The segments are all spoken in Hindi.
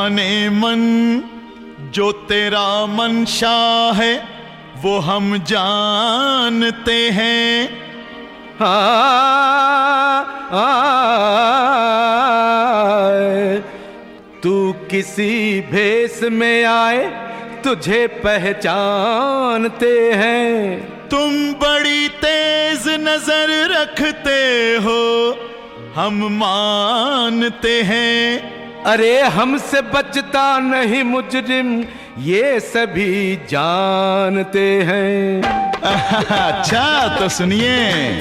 जाने मन जो तेरा मंशा है वो हम जानते हैं। तू किसी भेष में आए तुझे पहचानते हैं। तुम बड़ी तेज नजर रखते हो हम मानते हैं। अरे हमसे बचता नहीं मुजरिम ये सभी जानते हैं। अच्छा तो सुनिए।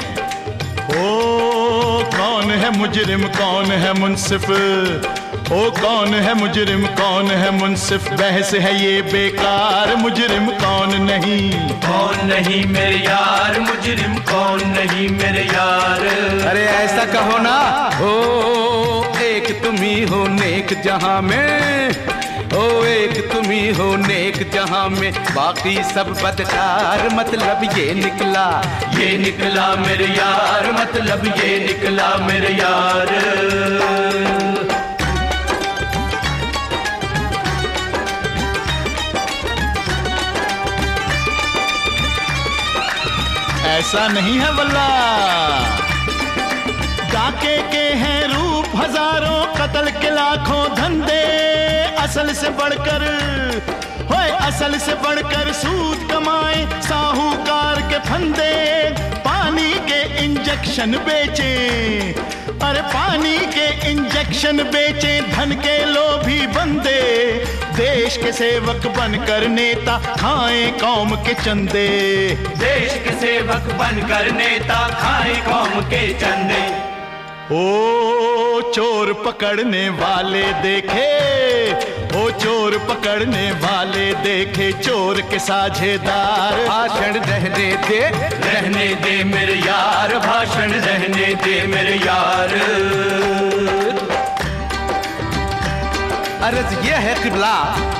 ओ कौन है मुजरिम कौन है मुंसिफ, ओ कौन है मुजरिम कौन है मुंसिफ, बहस है ये बेकार मुजरिम कौन नहीं। कौन नहीं मेरे यार मुजरिम कौन नहीं मेरे यार। अरे ऐसा कहो ना, ओ एक तुम ही हो नेक जहां में, ओ एक तुम ही हो नेक जहां में, बाकी सब बदकार मतलब ये निकला मेरे यार, मतलब ये निकला मेरे यार। ऐसा नहीं है वल्ला। डाके के हैं रूप हजारों, कत्ल के लाखों धंधे, असल से बढ़कर होए असल से बढ़कर सूद कमाए साहूकार के फंदे। पानी के इंजेक्शन बेचे, अरे पानी के इंजेक्शन बेचे, धन के लोभी बंदे, देश के सेवक बनकर नेता खाएं कौम के चंदे। देश के सेवक बनकर नेता खाएं कौम के चंदे। ओ चोर पकड़ने वाले देखे, ओ चोर पकड़ने वाले देखे, चोर के साझेदार। भाषण रहने दे मेरे यार, भाषण रहने दे मेरे यार। अर्ज ये है किबला,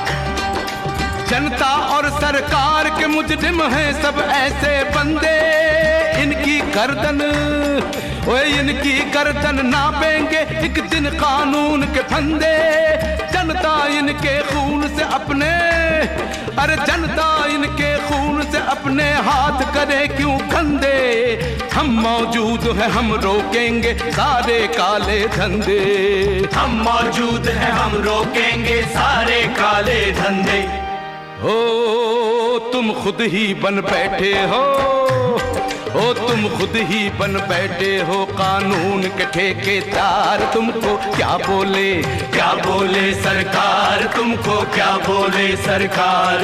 जनता और सरकार के मुजरिम हैं सब ऐसे बंदे, इनकी गर्दन ओए इनकी गर्दन नापेंगे एक दिन कानून के फंदे। जनता इनके खून से अपने, अरे जनता इनके खून से अपने हाथ करे क्यों गंदे। हम मौजूद हैं हम रोकेंगे सारे काले धंधे, हम मौजूद हैं हम रोकेंगे सारे काले धंधे। हो तुम खुद ही बन बैठे हो, ओ तुम खुद ही बन बैठे हो कानून के ठेकेदार। तुमको क्या बोले सरकार, तुमको क्या बोले सरकार।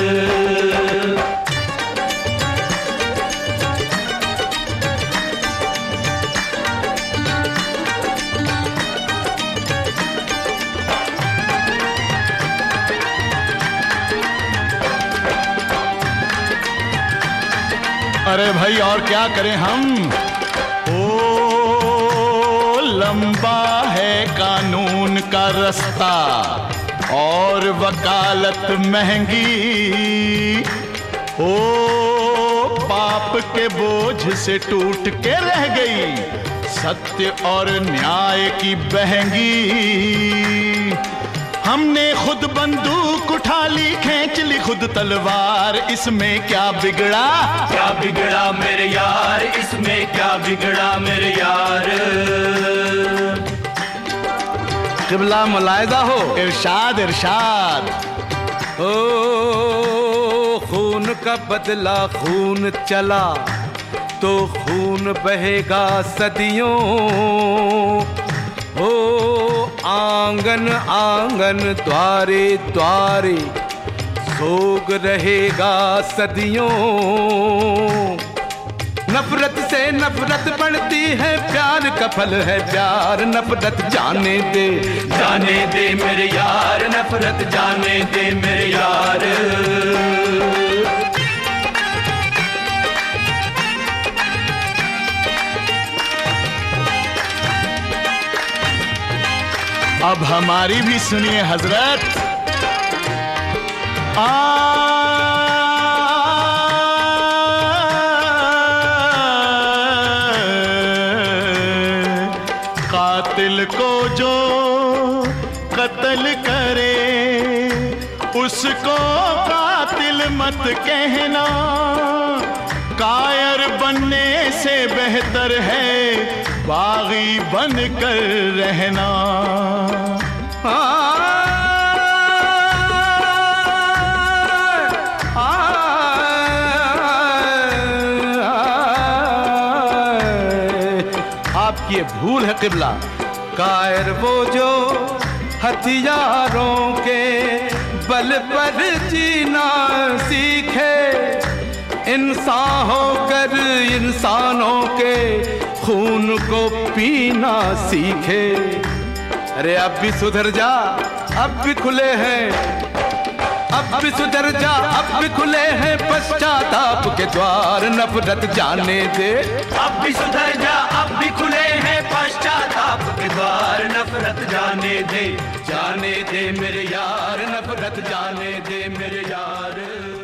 अरे भाई और क्या करें हम। ओ लंबा है कानून का रास्ता और वकालत महंगी, ओ पाप के बोझ से टूट के रह गई सत्य और न्याय की बहंगी। हमने खुद बंदूक उठा ली खींच ली खुद तलवार, इसमें क्या बिगड़ा मेरे यार, इसमें क्या बिगड़ा मेरे यार। किबला मुलायजा हो। इरशाद इरशाद। ओ खून का बदला खून चला तो खून बहेगा सदियों, ओ आंगन आंगन द्वारे द्वारे सोग रहेगा सदियों। नफरत से नफरत बढ़ती है, प्यार का फल है प्यार, नफरत जाने दे मेरे यार, नफरत जाने दे मेरे यार। अब हमारी भी सुनिए हजरत। कातिल को जो कत्ल करे उसको कातिल मत कहना, कायर बनने से बेहतर है बागी बनकर रहना। आपकी ये भूल है किबला। कायर वो जो हथियारों के बल पर जीना सीखे, इंसान होकर इंसानों के खून को पीना सीखे। अरे अब भी सुधर जा, अब भी खुले हैं, अब भी सुधर जा, अब भी खुले हैं पश्चाताप के द्वार, नफरत जाने दे। अब भी सुधर जा, अब भी खुले हैं पश्चाताप के द्वार, नफरत जाने दे, जाने दे मेरे यार, नफरत जाने दे मेरे यार।